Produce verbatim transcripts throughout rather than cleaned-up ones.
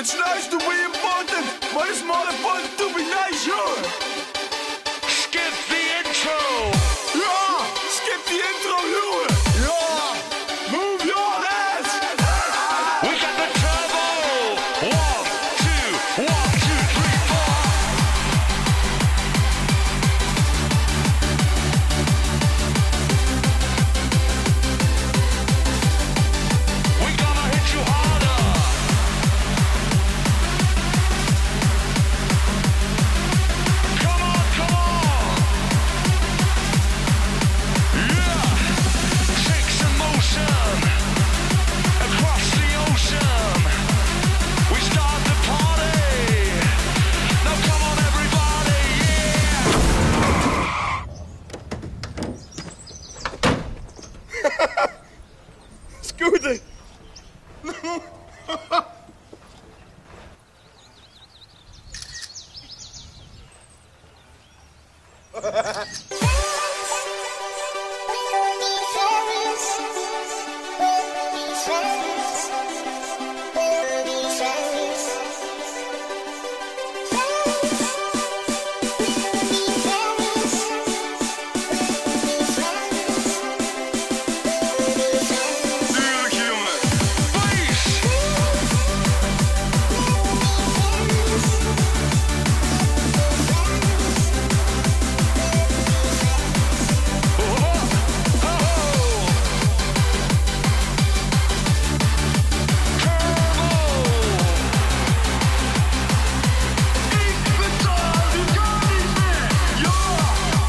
It's nice to be important, but it's more important to be nice, sure. Skip the intro. Ja, skip the intro, jongen. Ja, move your ass. We got the turbo. One, two, one, two, three, four. We gonna hit you harder. Come on, come on. Yeah. Shakes in motion across the ocean. We start the party. Now come on, everybody. Yeah. Scooter. Tuurlijk, jongen. Bass. Oh, oh. Turbo. Ik betaal die kan niet meer. Ja.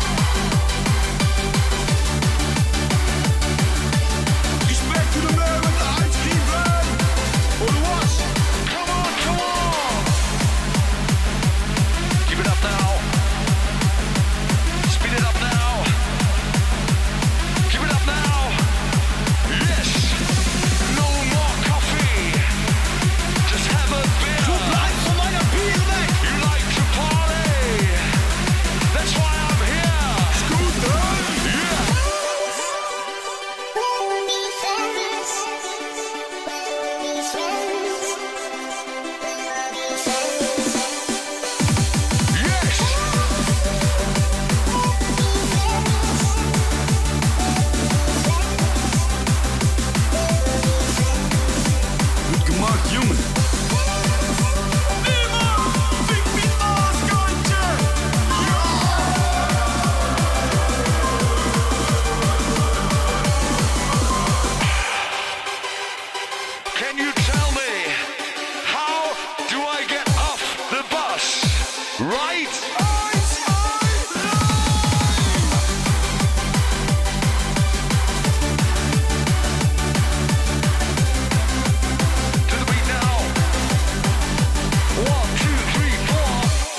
Respect to the man with the ice cream van. Voor de was. Come on, come on. Keep it up now. Speed it up now. Keep it up now. Yes. No more coffee. Just have a beer. Blijf van mij naar bier weg. You like to party. That's why I'm here. Scooter. Yeah. Yes. Goed gemaakt, jongen. Can you tell me how do I get off the bus? Right? To the beat now. One, two, three, four.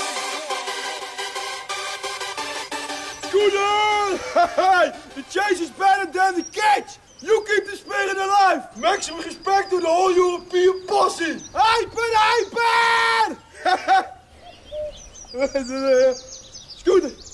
Scooter! The chase is better than the catch! You keep the spirit alive! Maximum respect to the whole European posse! Hyper, hyper! Scooter!